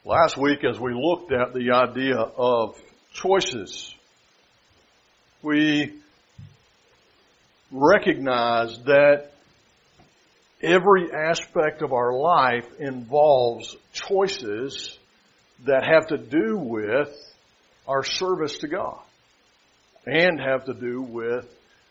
Last week, as we looked at the idea of choices, we recognized that every aspect of our life involves choices that have to do with our service to God and have to do with,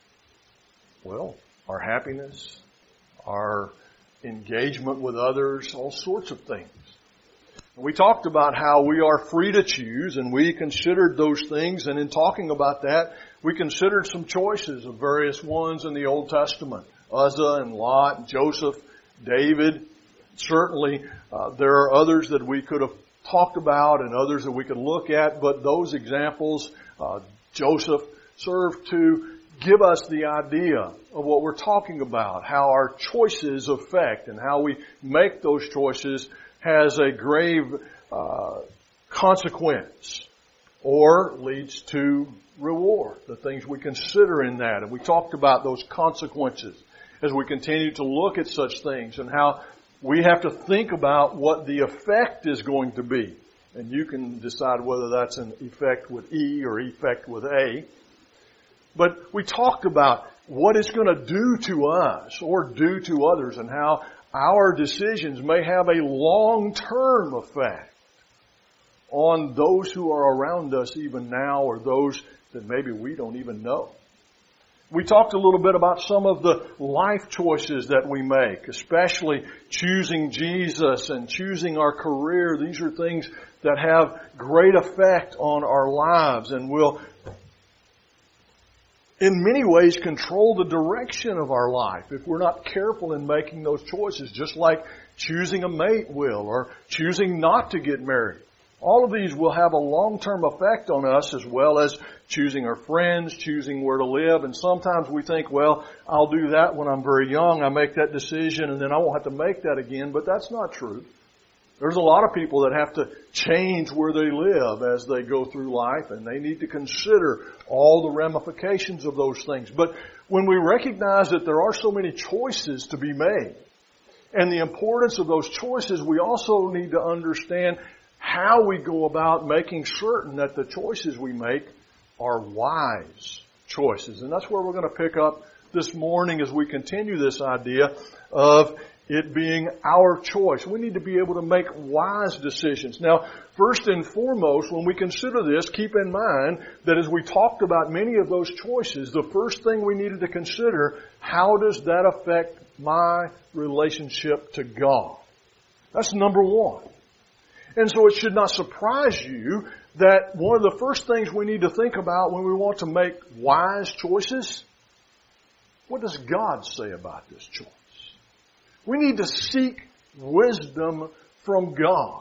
our happiness, our engagement with others, all sorts of things. We talked about how we are free to choose, and we considered those things, and in talking about that, we considered some choices of various ones in the Old Testament. Uzzah and Lot, Joseph, David. Certainly, there are others that we could have talked about and others that we could look at, but those examples, Joseph, serve to give us the idea of what we're talking about, how our choices affect and how we make those choices has a grave consequence or leads to reward, the things we consider in that. And we talked about those consequences as we continue to look at such things and how we have to think about what the effect is going to be. And you can decide whether that's an effect with E or effect with A. But we talked about what it's going to do to us or do to others and how our decisions may have a long-term effect on those who are around us even now or those that maybe we don't even know. We talked a little bit about some of the life choices that we make, especially choosing Jesus and choosing our career. These are things that have great effect on our lives and will in many ways control the direction of our life if we're not careful in making those choices, just like choosing a mate will or choosing not to get married. All of these will have a long-term effect on us as well as choosing our friends, choosing where to live. And sometimes we think, I'll do that when I'm very young. I make that decision and then I won't have to make that again. But that's not true. There's a lot of people that have to change where they live as they go through life, and they need to consider all the ramifications of those things. But when we recognize that there are so many choices to be made, and the importance of those choices, we also need to understand how we go about making certain that the choices we make are wise choices. And that's where we're going to pick up this morning as we continue this idea of it being our choice. We need to be able to make wise decisions. Now, first and foremost, when we consider this, keep in mind that as we talked about many of those choices, the first thing we needed to consider, how does that affect my relationship to God? That's number one. And so it should not surprise you that one of the first things we need to think about when we want to make wise choices, what does God say about this choice? We need to seek wisdom from God.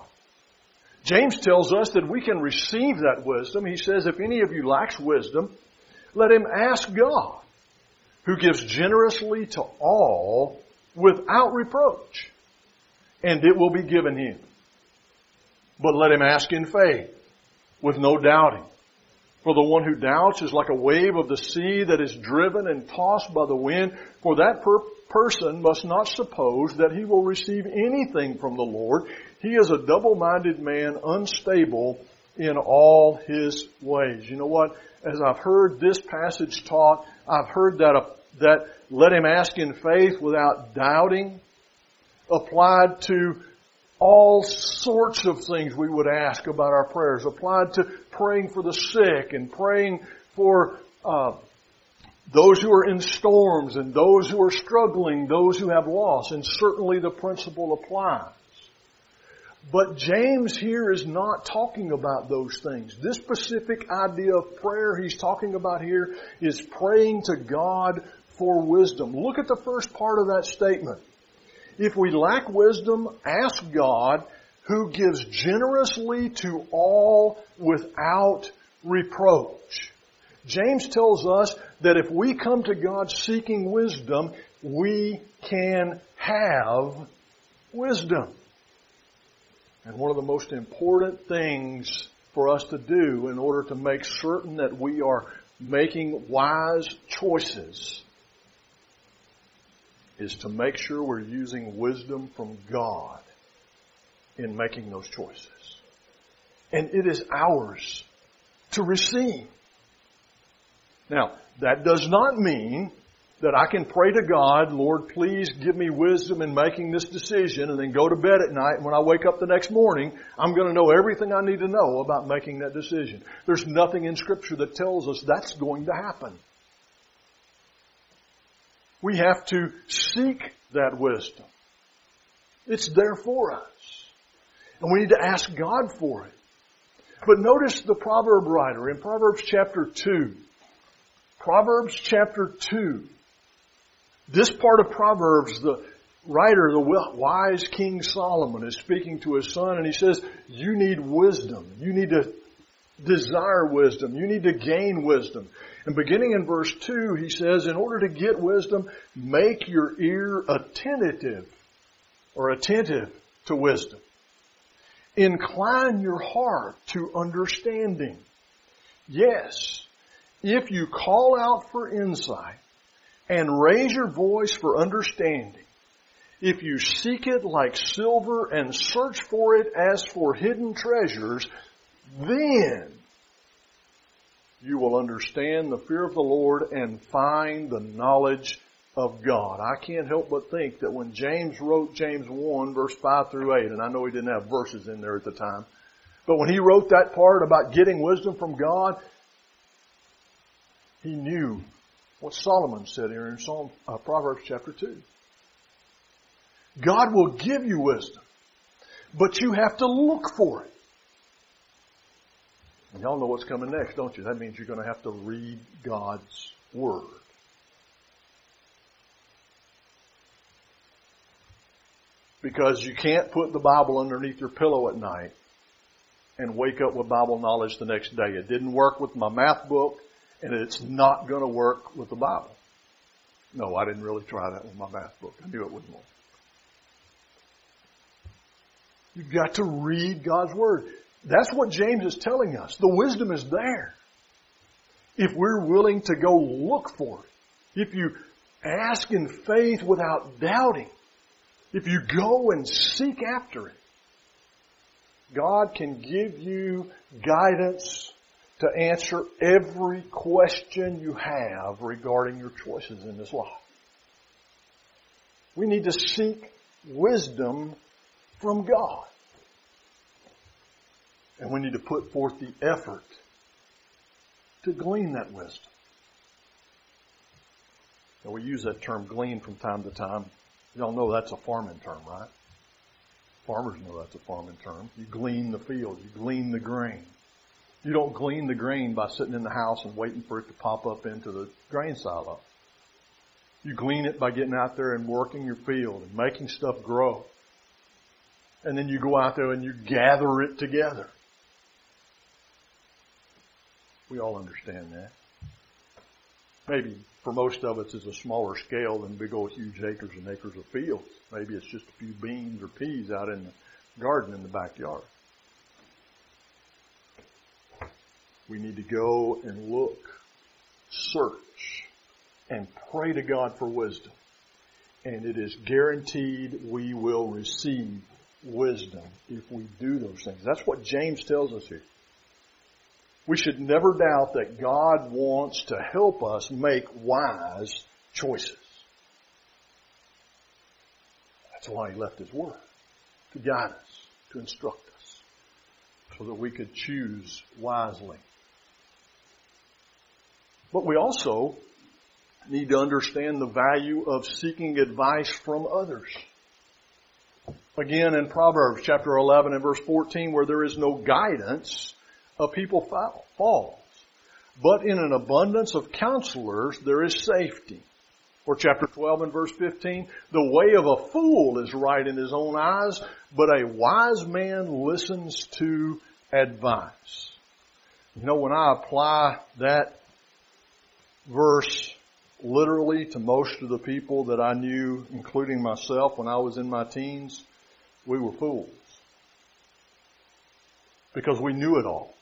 James tells us that we can receive that wisdom. He says, if any of you lacks wisdom, let him ask God, who gives generously to all without reproach, and it will be given him. But let him ask in faith, with no doubting. For the one who doubts is like a wave of the sea that is driven and tossed by the wind. For that person must not suppose that he will receive anything from the Lord. He is a double-minded man, unstable in all his ways. You know what? As I've heard this passage taught, I've heard that let him ask in faith without doubting applied to all sorts of things we would ask about our prayers, applied to praying for the sick and praying for those who are in storms and those who are struggling, those who have loss, and certainly the principle applies. But James here is not talking about those things. This specific idea of prayer he's talking about here is praying to God for wisdom. Look at the first part of that statement. If we lack wisdom, ask God, who gives generously to all without reproach. James tells us that if we come to God seeking wisdom, we can have wisdom. And one of the most important things for us to do in order to make certain that we are making wise choices is to make sure we're using wisdom from God in making those choices. And it is ours to receive. Now, that does not mean that I can pray to God, Lord, please give me wisdom in making this decision, and then go to bed at night, and when I wake up the next morning, I'm going to know everything I need to know about making that decision. There's nothing in Scripture that tells us that's going to happen. We have to seek that wisdom. It's there for us. And we need to ask God for it. But notice the proverb writer in Proverbs chapter 2. Proverbs chapter 2. This part of Proverbs, the writer, the wise King Solomon, is speaking to his son, and he says, you need wisdom. You need to desire wisdom. You need to gain wisdom. And beginning in verse 2, he says, in order to get wisdom, make your ear attentive to wisdom. Incline your heart to understanding. Yes, if you call out for insight and raise your voice for understanding, if you seek it like silver and search for it as for hidden treasures, then you will understand the fear of the Lord and find the knowledge of God. I can't help but think that when James wrote James 1, verse 5 through 8, and I know he didn't have verses in there at the time, but when he wrote that part about getting wisdom from God, he knew what Solomon said here in Proverbs chapter 2. God will give you wisdom, but you have to look for it. And y'all know what's coming next, don't you? That means you're going to have to read God's Word. Because you can't put the Bible underneath your pillow at night and wake up with Bible knowledge the next day. It didn't work with my math book, and it's not going to work with the Bible. No, I didn't really try that with my math book. I knew it wouldn't work. You've got to read God's Word. That's what James is telling us. The wisdom is there. If we're willing to go look for it. If you ask in faith without doubting. If you go and seek after it. God can give you guidance to answer every question you have regarding your choices in this life. We need to seek wisdom from God. And we need to put forth the effort to glean that wisdom. Now, we use that term glean from time to time. You all know that's a farming term, right? Farmers know that's a farming term. You glean the field. You glean the grain. You don't glean the grain by sitting in the house and waiting for it to pop up into the grain silo. You glean it by getting out there and working your field and making stuff grow. And then you go out there and you gather it together. We all understand that. Maybe for most of us it's a smaller scale than big old huge acres and acres of fields. Maybe it's just a few beans or peas out in the garden in the backyard. We need to go and look, search, and pray to God for wisdom. And it is guaranteed we will receive wisdom if we do those things. That's what James tells us here. We should never doubt that God wants to help us make wise choices. That's why He left His Word, to guide us, to instruct us, so that we could choose wisely. But we also need to understand the value of seeking advice from others. Again, in Proverbs chapter 11 and verse 14, where there is no guidance, a people falls. But in an abundance of counselors, there is safety. Or chapter 12 and verse 15, the way of a fool is right in his own eyes, but a wise man listens to advice. You know, when I apply that verse literally to most of the people that I knew, including myself when I was in my teens, we were fools. Because we knew it all.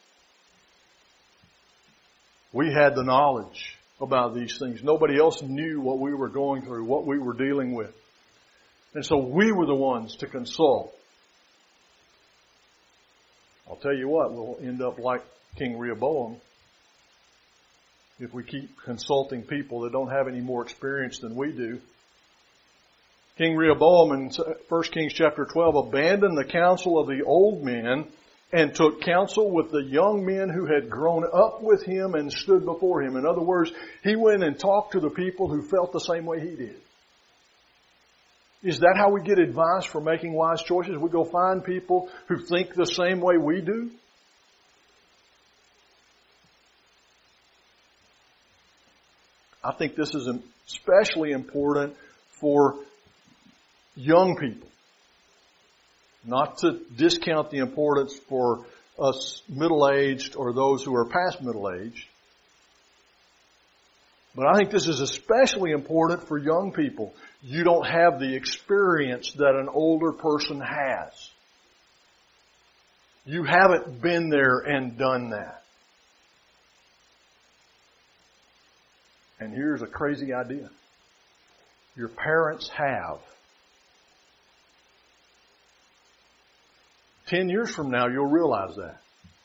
We had the knowledge about these things. Nobody else knew what we were going through, what we were dealing with. And so we were the ones to consult. I'll tell you what, we'll end up like King Rehoboam if we keep consulting people that don't have any more experience than we do. King Rehoboam in 1 Kings chapter 12 abandoned the counsel of the old men and took counsel with the young men who had grown up with him and stood before him. In other words, he went and talked to the people who felt the same way he did. Is that how we get advice for making wise choices? We go find people who think the same way we do? I think this is especially important for young people. Not to discount the importance for us middle-aged or those who are past middle-aged. But I think this is especially important for young people. You don't have the experience that an older person has. You haven't been there and done that. And here's a crazy idea. Your parents have. 10 years from now, you'll realize that.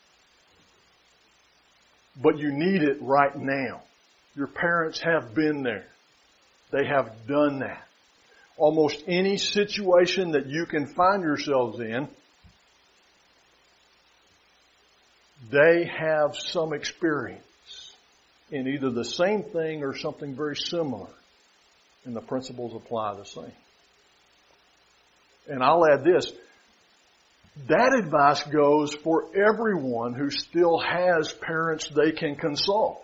But you need it right now. Your parents have been there. They have done that. Almost any situation that you can find yourselves in, they have some experience in either the same thing or something very similar. And the principles apply the same. And I'll add this. That advice goes for everyone who still has parents they can consult.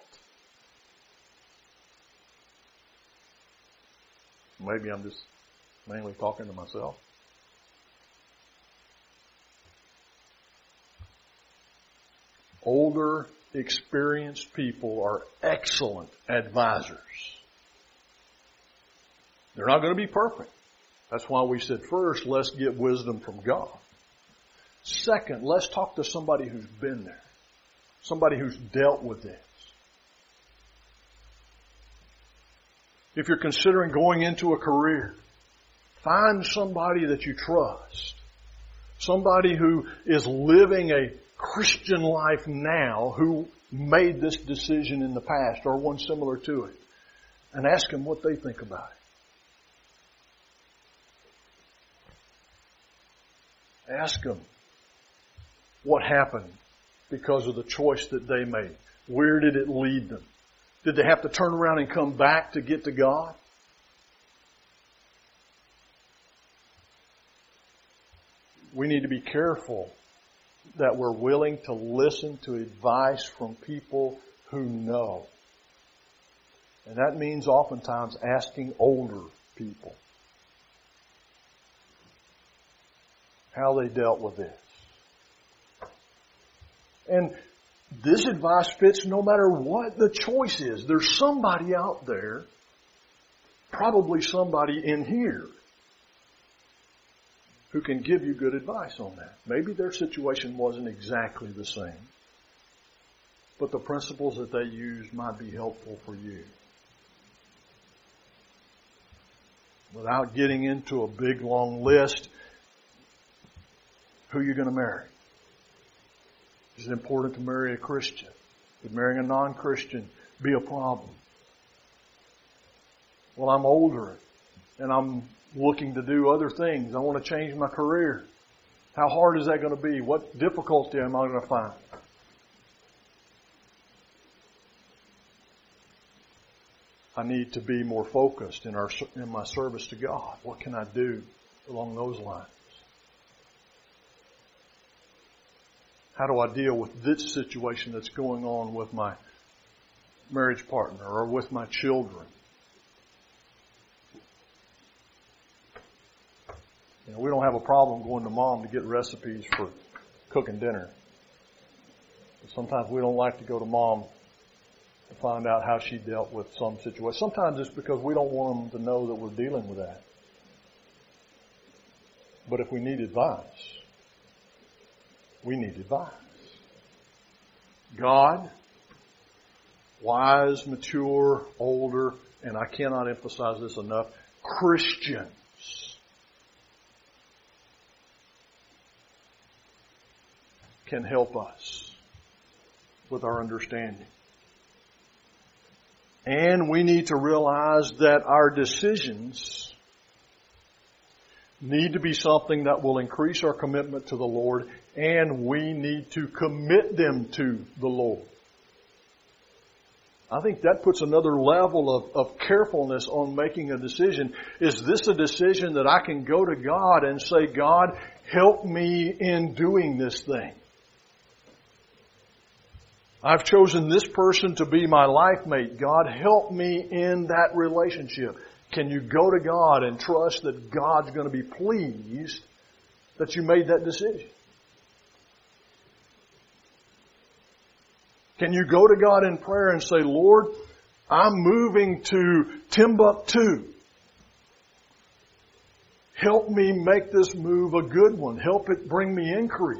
Maybe I'm just mainly talking to myself. Older, experienced people are excellent advisors. They're not going to be perfect. That's why we said first, let's get wisdom from God. Second, let's talk to somebody who's been there. Somebody who's dealt with this. If you're considering going into a career, find somebody that you trust. Somebody who is living a Christian life now who made this decision in the past or one similar to it. And ask them what they think about it. Ask them what happened because of the choice that they made. Where did it lead them? Did they have to turn around and come back to get to God? We need to be careful that we're willing to listen to advice from people who know. And that means oftentimes asking older people how they dealt with this. And this advice fits no matter what the choice is. There's somebody out there, probably somebody in here, who can give you good advice on that. Maybe their situation wasn't exactly the same, but the principles that they used might be helpful for you. Without getting into a big long list, who are you going to marry? Is it important to marry a Christian? Would marrying a non-Christian be a problem? Well, I'm older and I'm looking to do other things. I want to change my career. How hard is that going to be? What difficulty am I going to find? I need to be more focused in my service to God. What can I do along those lines? How do I deal with this situation that's going on with my marriage partner or with my children? You know, we don't have a problem going to Mom to get recipes for cooking dinner. But sometimes we don't like to go to Mom to find out how she dealt with some situation. Sometimes it's because we don't want them to know that we're dealing with that. But if we need advice, we need advice. God, wise, mature, older, and I cannot emphasize this enough, Christians. can help us with our understanding. And we need to realize that our decisions need to be something that will increase our commitment to the Lord, and we need to commit them to the Lord. I think that puts another level of carefulness on making a decision. Is this a decision that I can go to God and say, God, help me in doing this thing? I've chosen this person to be my life mate. God, help me in that relationship. Can you go to God and trust that God's going to be pleased that you made that decision? Can you go to God in prayer and say, Lord, I'm moving to Timbuktu. Help me make this move a good one. Help it bring me increase.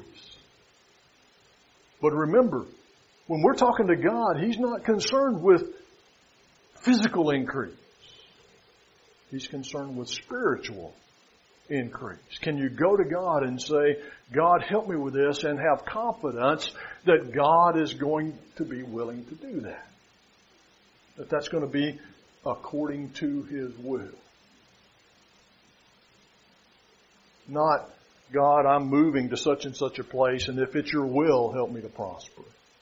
But remember, when we're talking to God, He's not concerned with physical increase. He's concerned with spiritual increase. Can you go to God and say, God, help me with this, and have confidence that God is going to be willing to do that? That that's going to be according to His will. Not, God, I'm moving to such and such a place, and if it's your will, help me to prosper.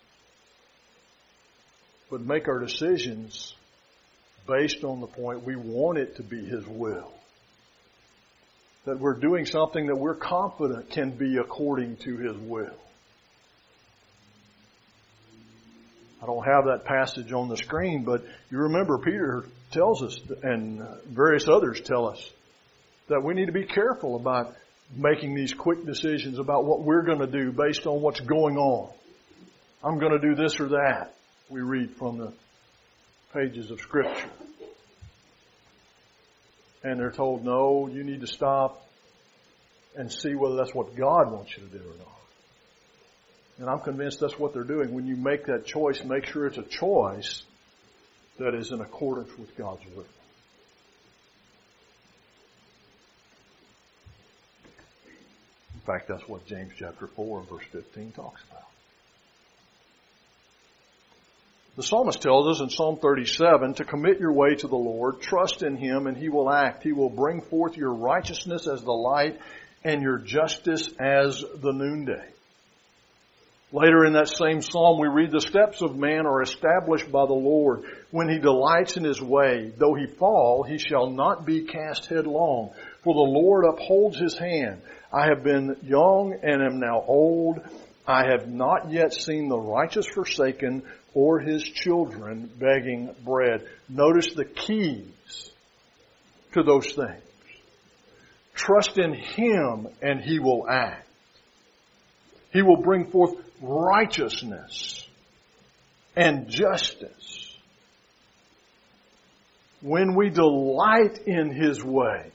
But make our decisions based on the point we want it to be His will. That we're doing something that we're confident can be according to His will. I don't have that passage on the screen, but you remember Peter tells us, and various others tell us, that we need to be careful about making these quick decisions about what we're going to do based on what's going on. I'm going to do this or that. We read from the pages of Scripture. And they're told, no, you need to stop and see whether that's what God wants you to do or not. And I'm convinced that's what they're doing. When you make that choice, make sure it's a choice that is in accordance with God's will. In fact, that's what James chapter 4 and verse 15 talks about. The psalmist tells us in Psalm 37 to commit your way to the Lord, trust in Him, and He will act. He will bring forth your righteousness as the light and your justice as the noonday. Later in that same psalm, we read, the steps of man are established by the Lord. When he delights in his way, though he fall, he shall not be cast headlong. For the Lord upholds his hand. I have been young and am now old. I have not yet seen the righteous forsaken or his children begging bread. Notice the keys to those things. Trust in Him and He will act. He will bring forth righteousness and justice. When we delight in His way,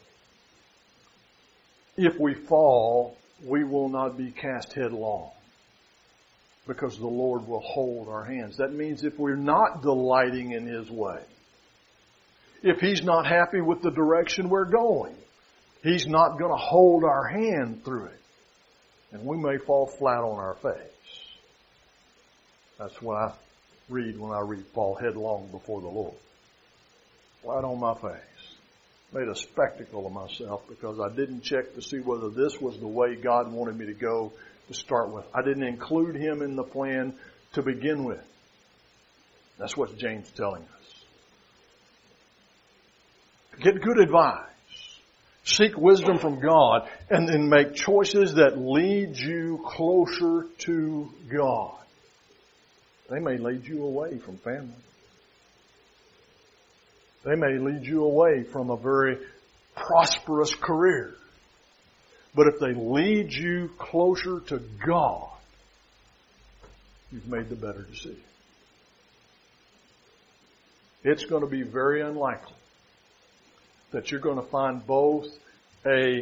if we fall, we will not be cast headlong, because the Lord will hold our hands. That means if we're not delighting in His way, if He's not happy with the direction we're going, He's not going to hold our hand through it. And we may fall flat on our face. That's what I read when I read fall headlong before the Lord. Flat on my face. Made a spectacle of myself because I didn't check to see whether this was the way God wanted me to go to start with. I didn't include Him in the plan to begin with. That's what James is telling us. Get good advice. Seek wisdom from God, and then make choices that lead you closer to God. They may lead you away from family. They may lead you away from a very prosperous career. But if they lead you closer to God, you've made the better decision. It's going to be very unlikely that you're going to find both a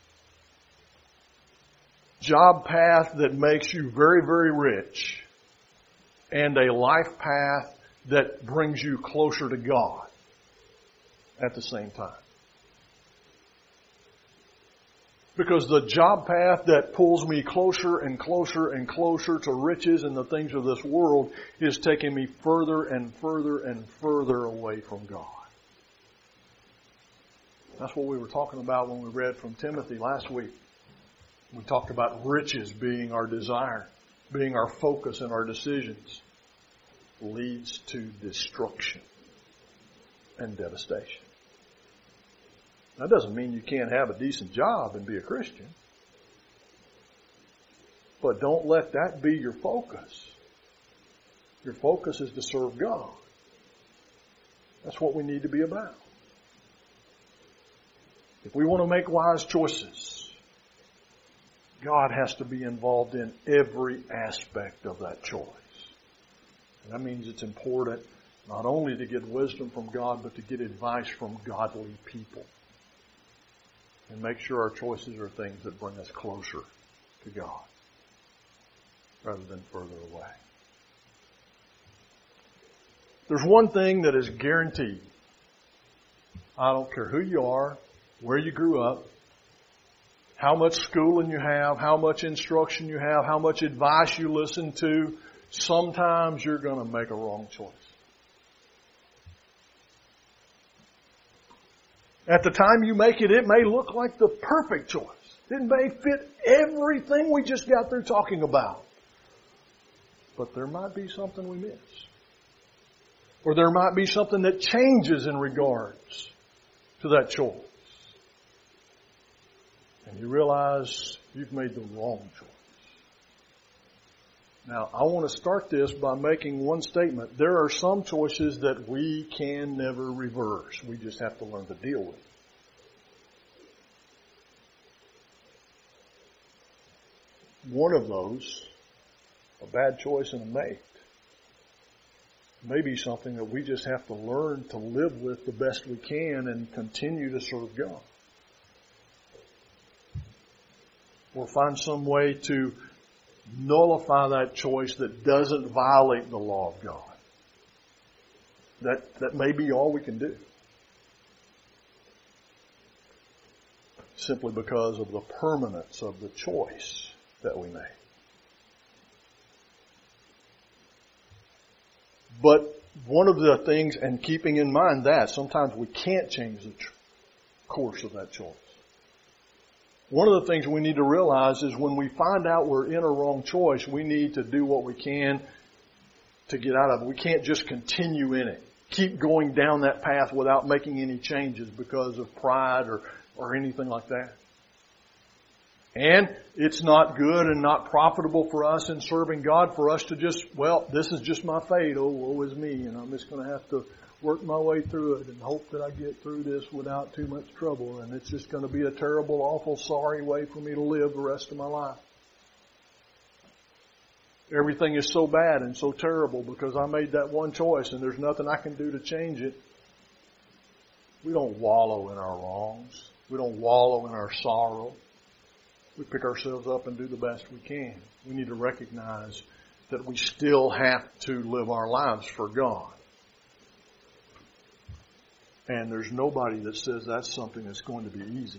job path that makes you very, very rich and a life path that brings you closer to God at the same time. Because the job path that pulls me closer and closer and closer to riches and the things of this world is taking me further and further and further away from God. That's what we were talking about when we read from Timothy last week. We talked about riches being our desire, being our focus and our decisions. Leads to destruction and devastation. That doesn't mean you can't have a decent job and be a Christian. But don't let that be your focus. Your focus is to serve God. That's what we need to be about. If we want to make wise choices, God has to be involved in every aspect of that choice. And that means it's important not only to get wisdom from God, but to get advice from godly people. And make sure our choices are things that bring us closer to God rather than further away. There's one thing that is guaranteed. I don't care who you are, where you grew up, how much schooling you have, how much instruction you have, how much advice you listen to, sometimes you're going to make a wrong choice. At the time you make it, it may look like the perfect choice. It may fit everything we just got through talking about. But there might be something we miss. Or there might be something that changes in regards to that choice. And you realize you've made the wrong choice. Now, I want to start this by making one statement. There are some choices that we can never reverse. We just have to learn to deal with it. One of those, a bad choice in a mate, may be something that we just have to learn to live with the best we can and continue to serve God. Or find some way to nullify that choice that doesn't violate the law of God. That may be all we can do. Simply because of the permanence of the choice that we made. But one of the things, and keeping in mind that sometimes we can't change the course of that choice. One of the things we need to realize is when we find out we're in a wrong choice, we need to do what we can to get out of it. We can't just continue in it. Keep going down that path without making any changes because of pride or anything like that. And it's not good and not profitable for us in serving God for us to just, well, this is just my fate. Oh, woe is me. And I'm just going to have to work my way through it and hope that I get through this without too much trouble. And it's just going to be a terrible, awful, sorry way for me to live the rest of my life. Everything is so bad and so terrible because I made that one choice and there's nothing I can do to change it. We don't wallow in our wrongs. We don't wallow in our sorrow. We pick ourselves up and do the best we can. We need to recognize that we still have to live our lives for God. And there's nobody that says that's something that's going to be easy.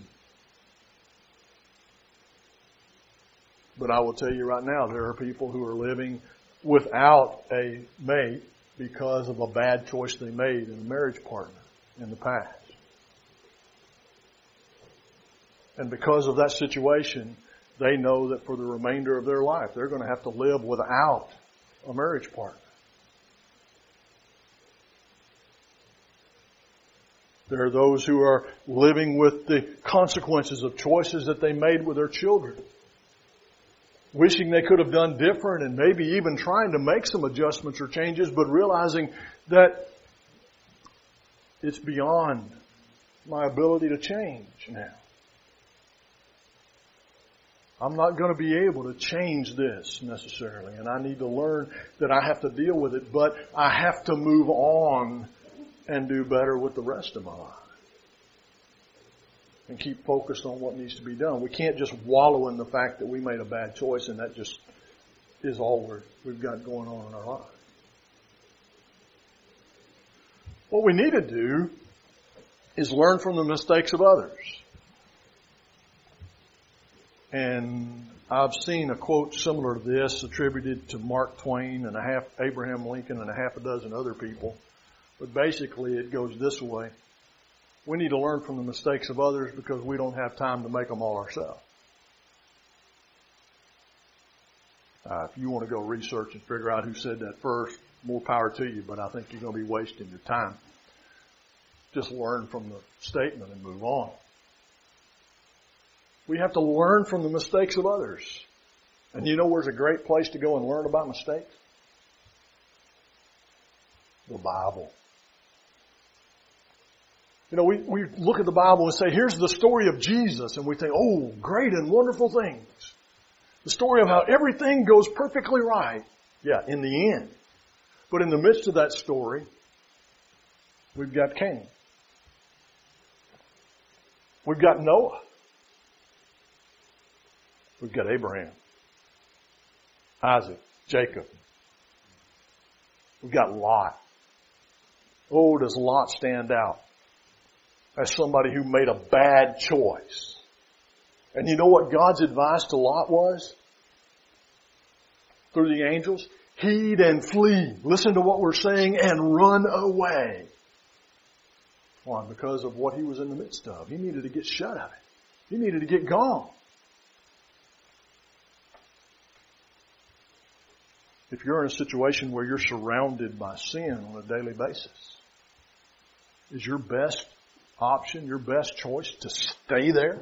But I will tell you right now, there are people who are living without a mate because of a bad choice they made in a marriage partner in the past. And because of that situation, they know that for the remainder of their life, they're going to have to live without a marriage partner. There are those who are living with the consequences of choices that they made with their children. Wishing they could have done different and maybe even trying to make some adjustments or changes, but realizing that it's beyond my ability to change now. I'm not going to be able to change this necessarily, and I need to learn that I have to deal with it, but I have to move on and do better with the rest of my life. And keep focused on what needs to be done. We can't just wallow in the fact that we made a bad choice and that just is all we've got going on in our life. What we need to do is learn from the mistakes of others. And I've seen a quote similar to this attributed to Mark Twain and Abraham Lincoln and a half a dozen other people. But basically it goes this way. We need to learn from the mistakes of others because we don't have time to make them all ourselves. If you want to go research and figure out who said that first, more power to you, but I think you're going to be wasting your time. Just learn from the statement and move on. We have to learn from the mistakes of others. And you know where's a great place to go and learn about mistakes? The Bible. You know, we look at the Bible and say, here's the story of Jesus, and we think, oh, great and wonderful things. The story of how everything goes perfectly right. Yeah, in the end. But in the midst of that story, we've got Cain. We've got Noah. We've got Abraham, Isaac, Jacob. We've got Lot. Oh, does Lot stand out as somebody who made a bad choice. And you know what God's advice to Lot was? Through the angels? Heed and flee. Listen to what we're saying and run away. Why? Because of what he was in the midst of. He needed to get shut of it. He needed to get gone. If you're in a situation where you're surrounded by sin on a daily basis, is your best option, your best choice to stay there?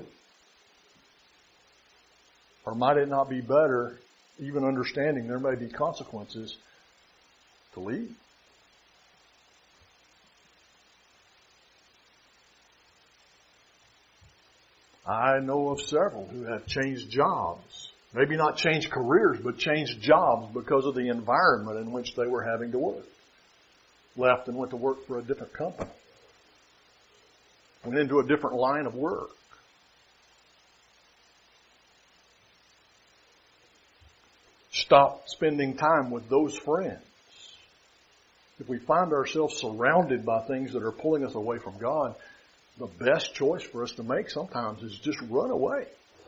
Or might it not be better, even understanding there may be consequences, to leave? I know of several who have changed jobs. Maybe not changed careers, but changed jobs because of the environment in which they were having to work. Left and went to work for a different company. Went into a different line of work. Stop spending time with those friends. If we find ourselves surrounded by things that are pulling us away from God, the best choice for us to make sometimes is just run away.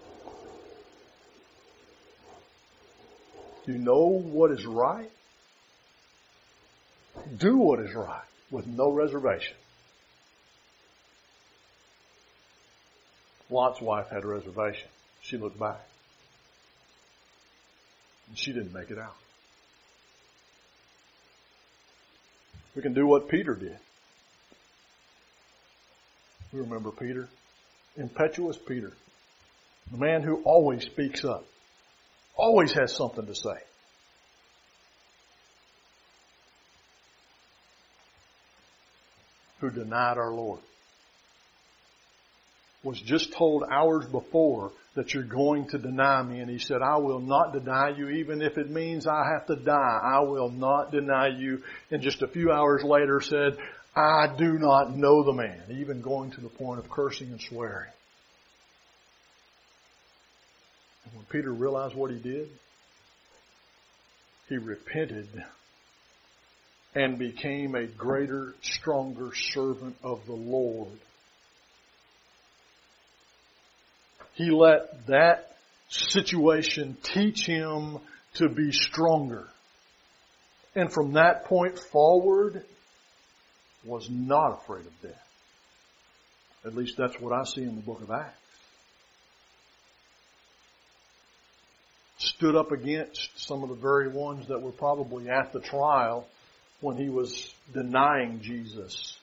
Do you know what is right? Do what is right with no reservation. Lot's wife had a reservation. She looked back. And she didn't make it out. We can do what Peter did. You remember Peter? Impetuous Peter. The man who always speaks up. Always has something to say. Who denied our Lord. Was just told hours before that you're going to deny me. And he said, I will not deny you even if it means I have to die. I will not deny you. And just a few hours later said, I do not know the man. Even going to the point of cursing and swearing. And when Peter realized what he did, he repented and became a greater, stronger servant of the Lord. He let that situation teach him to be stronger. And from that point forward, was not afraid of death. At least that's what I see in the book of Acts. Stood up against some of the very ones that were probably at the trial when he was denying Jesus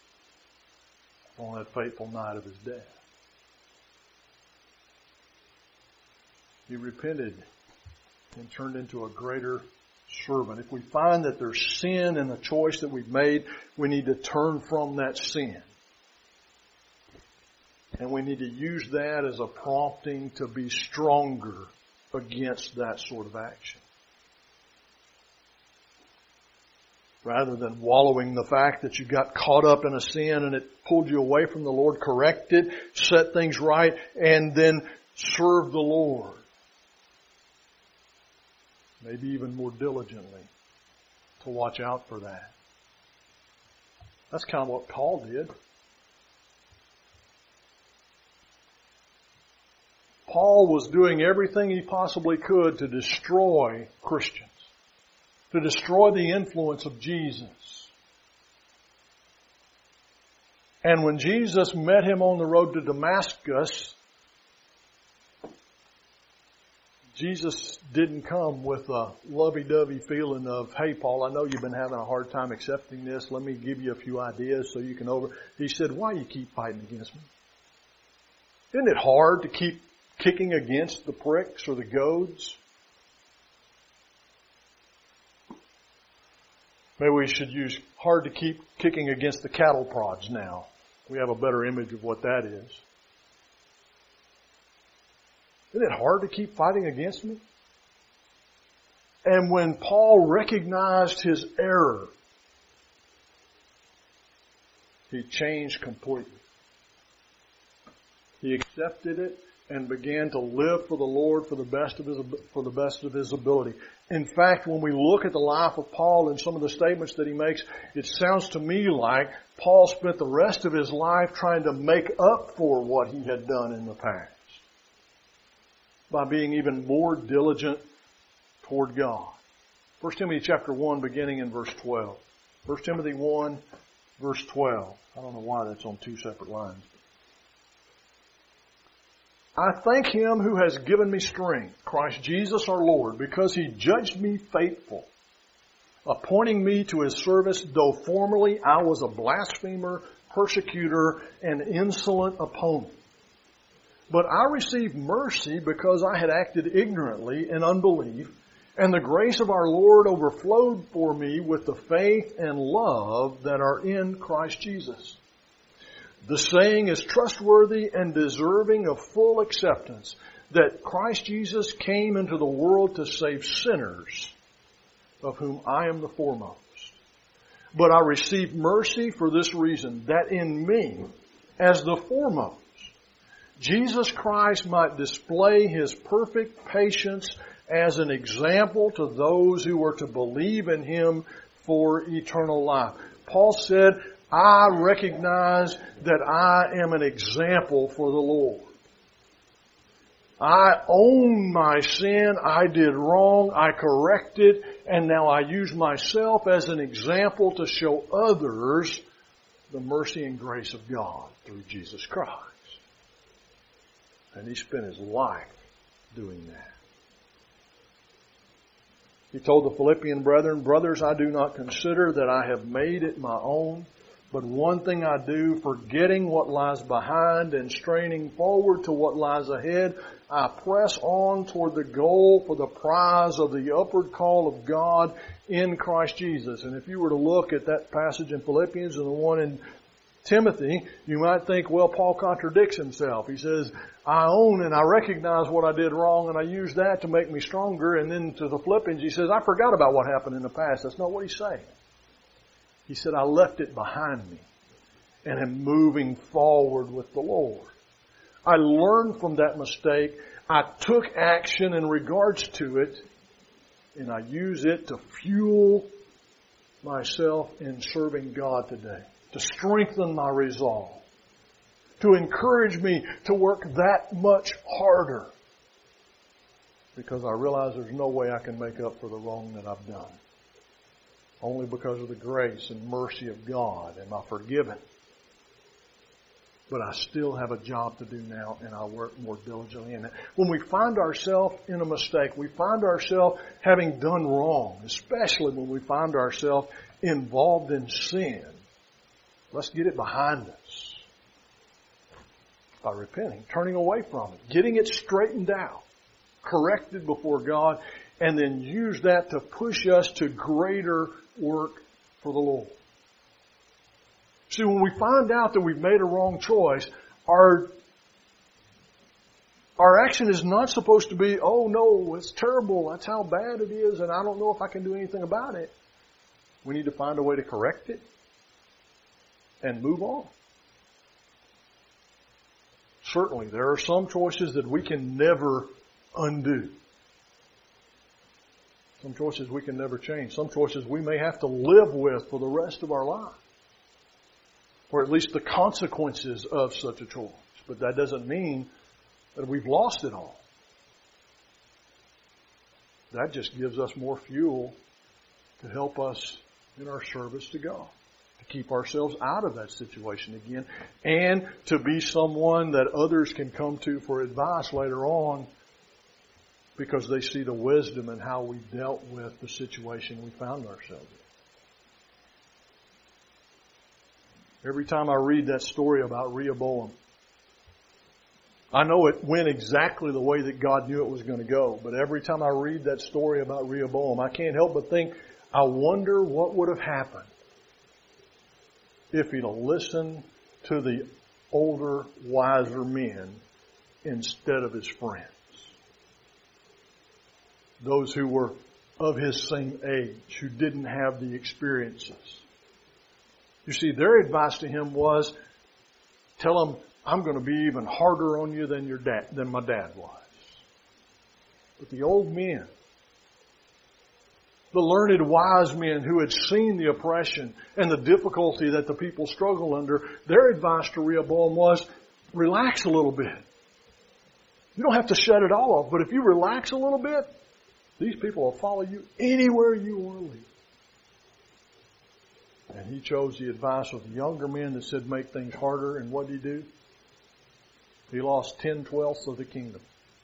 on that fateful night of his death. He repented and turned into a greater servant. If we find that there's sin in the choice that we've made, we need to turn from that sin. And we need to use that as a prompting to be stronger against that sort of action. Rather than wallowing the fact that you got caught up in a sin and it pulled you away from the Lord, correct it, set things right, and then serve the Lord. Maybe even more diligently to watch out for that. That's kind of what Paul did. Paul was doing everything he possibly could to destroy Christians, to destroy the influence of Jesus. And when Jesus met him on the road to Damascus, Jesus didn't come with a lovey-dovey feeling of, hey, Paul, I know you've been having a hard time accepting this. Let me give you a few ideas so you can He said, why do you keep fighting against me? Isn't it hard to keep kicking against the pricks or the goads? Maybe we should use hard to keep kicking against the cattle prods now. We have a better image of what that is. Isn't it hard to keep fighting against me? And when Paul recognized his error, he changed completely. He accepted it and began to live for the Lord for the best of his ability. In fact, when we look at the life of Paul and some of the statements that he makes, it sounds to me like Paul spent the rest of his life trying to make up for what he had done in the past by being even more diligent toward God. 1 Timothy chapter 1 beginning in verse 12. 1 Timothy 1 verse 12. I don't know why that's on two separate lines. I thank Him who has given me strength, Christ Jesus our Lord, because He judged me faithful, appointing me to His service, though formerly I was a blasphemer, persecutor, and insolent opponent. But I received mercy because I had acted ignorantly in unbelief, and the grace of our Lord overflowed for me with the faith and love that are in Christ Jesus. The saying is trustworthy and deserving of full acceptance, that Christ Jesus came into the world to save sinners, of whom I am the foremost. But I received mercy for this reason, that in me, as the foremost, Jesus Christ might display His perfect patience as an example to those who are to believe in Him for eternal life. Paul said, I recognize that I am an example for the Lord. I own my sin. I did wrong. I corrected. And now I use myself as an example to show others the mercy and grace of God through Jesus Christ. And he spent his life doing that. He told the Philippian brethren, brothers, I do not consider that I have made it my own, but one thing I do, forgetting what lies behind and straining forward to what lies ahead, I press on toward the goal for the prize of the upward call of God in Christ Jesus. And if you were to look at that passage in Philippians and the one in Timothy, you might think, well, Paul contradicts himself. He says, I own and I recognize what I did wrong and I use that to make me stronger. And then to the Philippians, he says, I forgot about what happened in the past. That's not what he's saying. He said, I left it behind me and am moving forward with the Lord. I learned from that mistake. I took action in regards to it, and I use it to fuel myself in serving God today, to strengthen my resolve, to encourage me to work that much harder, because I realize there's no way I can make up for the wrong that I've done. Only because of the grace and mercy of God am I forgiven. But I still have a job to do now, and I work more diligently in it. When we find ourselves in a mistake, we find ourselves having done wrong, especially when we find ourselves involved in sin, let's get it behind us by repenting, turning away from it, getting it straightened out, corrected before God, and then use that to push us to greater work for the Lord. See, when we find out that we've made a wrong choice, our action is not supposed to be, oh no, it's terrible, that's how bad it is, and I don't know if I can do anything about it. We need to find a way to correct it and move on. Certainly, there are some choices that we can never undo. Some choices we can never change. Some choices we may have to live with for the rest of our life. Or at least the consequences of such a choice. But that doesn't mean that we've lost it all. That just gives us more fuel to help us in our service to God, to keep ourselves out of that situation again, and to be someone that others can come to for advice later on because they see the wisdom in how we dealt with the situation we found ourselves in. Every time I read that story about Rehoboam, I know it went exactly the way that God knew it was going to go, but every time I read that story about Rehoboam, I can't help but think, I wonder what would have happened if he'd have listened to the older, wiser men instead of his friends. Those who were of his same age, who didn't have the experiences. You see, their advice to him was, tell him, I'm going to be even harder on you than my dad was. But the old men, the learned wise men who had seen the oppression and the difficulty that the people struggle under, their advice to Rehoboam was, relax a little bit. You don't have to shut it all off, but if you relax a little bit, these people will follow you anywhere you want to lead. And he chose the advice of the younger men that said make things harder, and what did he do? He lost 10/12 of the kingdom.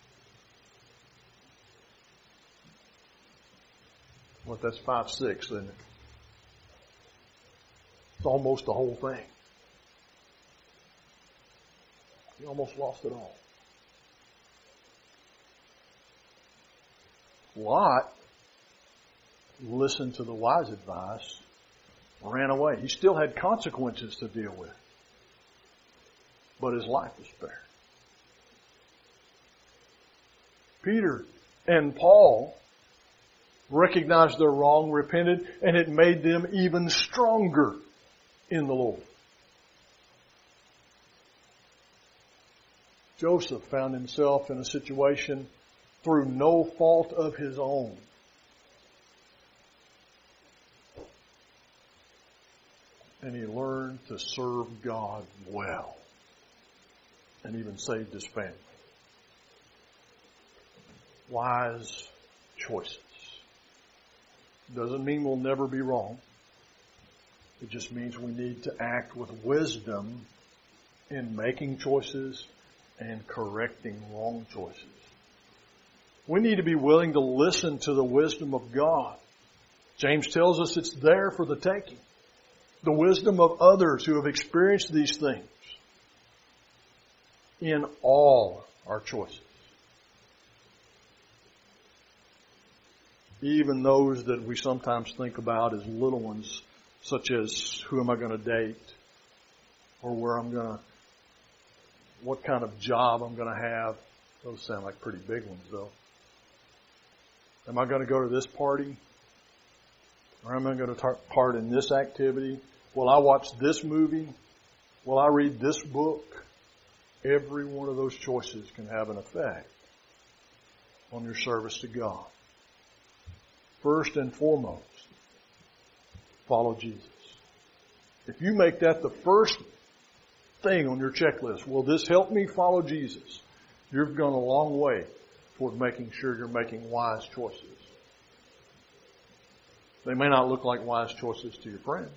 Well, that's 5/6, isn't it? It's almost the whole thing. He almost lost it all. Lot listened to the wise advice, ran away. He still had consequences to deal with, but his life was spared. Peter and Paul recognized their wrong, repented, and it made them even stronger in the Lord. Joseph found himself in a situation through no fault of his own. And he learned to serve God well, and even saved his family. Wise choices. Doesn't mean we'll never be wrong. It just means we need to act with wisdom in making choices and correcting wrong choices. We need to be willing to listen to the wisdom of God. James tells us it's there for the taking. The wisdom of others who have experienced these things in all our choices. Even those that we sometimes think about as little ones, such as who am I going to date, or what kind of job I'm going to have. Those sound like pretty big ones, though. Am I going to go to this party? Or am I going to take part in this activity? Will I watch this movie? Will I read this book? Every one of those choices can have an effect on your service to God. First and foremost, follow Jesus. If you make that the first thing on your checklist, will this help me follow Jesus? You've gone a long way toward making sure you're making wise choices. They may not look like wise choices to your friends,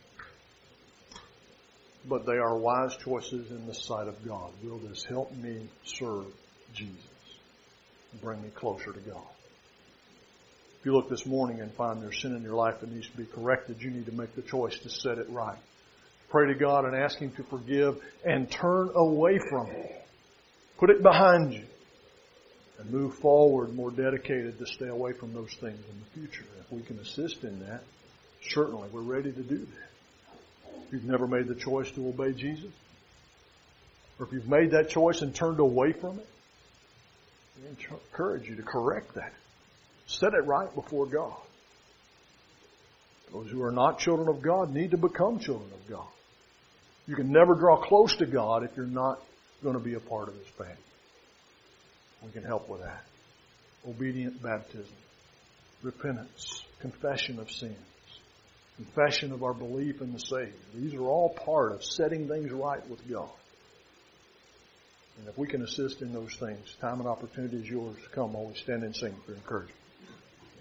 but they are wise choices in the sight of God. Will this help me serve Jesus and bring me closer to God? If you look this morning and find there's sin in your life that needs to be corrected, you need to make the choice to set it right. Pray to God and ask Him to forgive and turn away from it. Put it behind you and move forward more dedicated to stay away from those things in the future. If we can assist in that, certainly we're ready to do that. If you've never made the choice to obey Jesus, or if you've made that choice and turned away from it, I encourage you to correct that. Set it right before God. Those who are not children of God need to become children of God. You can never draw close to God if you're not going to be a part of His family. We can help with that. Obedient baptism, repentance, confession of sins, confession of our belief in the Savior. These are all part of setting things right with God. And if we can assist in those things, time and opportunity is yours to come while we stand and sing for encouragement.